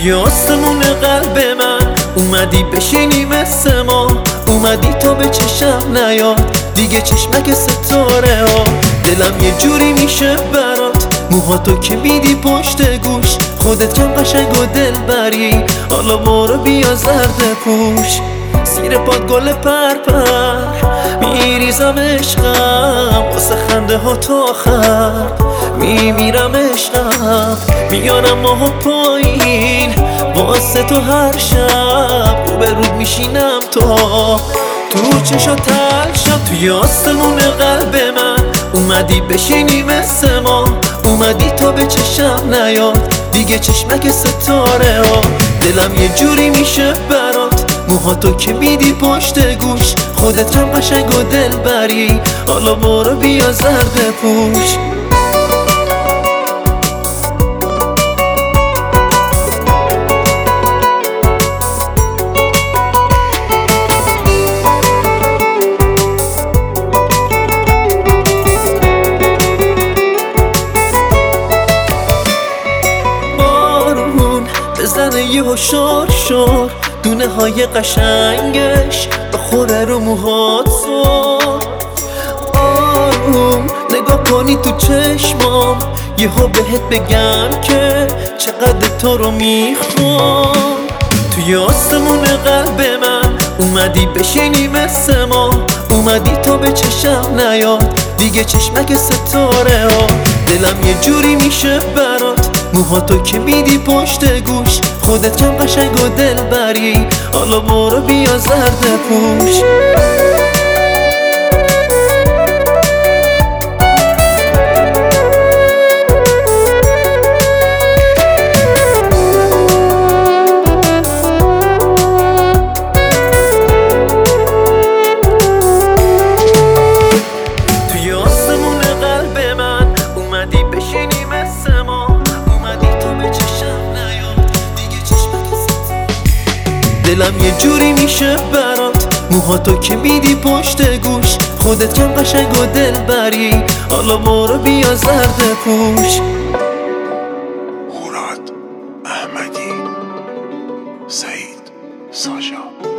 توی آسمون قلب من اومدی بشینی مثل ما، اومدی تا به چشم نیاد دیگه چشمک ستاره ها. دلم یه جوری میشه برات، موهاتو که میدی پشت گوش، خودت کم قشنگ و دل بری، حالا برو بیا زرد پوش. زیر پاد گل پرپر میریزم عشقم، واسه خنده ها تا آخر میمیرم عشقم. میارم ماهو پایین واسه تو هر شب، رو به رود میشینم تو چشا تلشم. توی آسمون قلب من اومدی بشینی مثل ما، اومدی تا به چشم نیاد دیگه چشمک ستاره ها. دلم یه جوری میشه برات، موهاتو که میدی پشت گوش، خودت کم قشنگ و دل بری، حالا برو بیا زرد پوش. بزنه یهو شور شور، دونه های قشنگش بخوره رو موهات سر. آروم نگاه کنی تو چشمام، یهو بهت بگم که چقدر تو رو میخوام. توی آسمون قلب من اومدی بشینی مثل ما، اومدی تا به چشم نیاد دیگه چشمک ستاره ها. دلم یه جوری میشه برات، موهاتو که میدی پشت گوش، خودت کم قشنگ و دل بری، حالا برو بیا زرد پوش. توی آسمون قلب من اومدی بشینی مثل ما، اومدی تو به چشم نیاد دیگه چشمک ستاره. دلم یه جوری میشه برات، موهاتو که میدی پشت گوش، خودت کم قشنگ و دل بری، حالا برو بیا زرد پوش. مراد احمدی، سعید ساشا.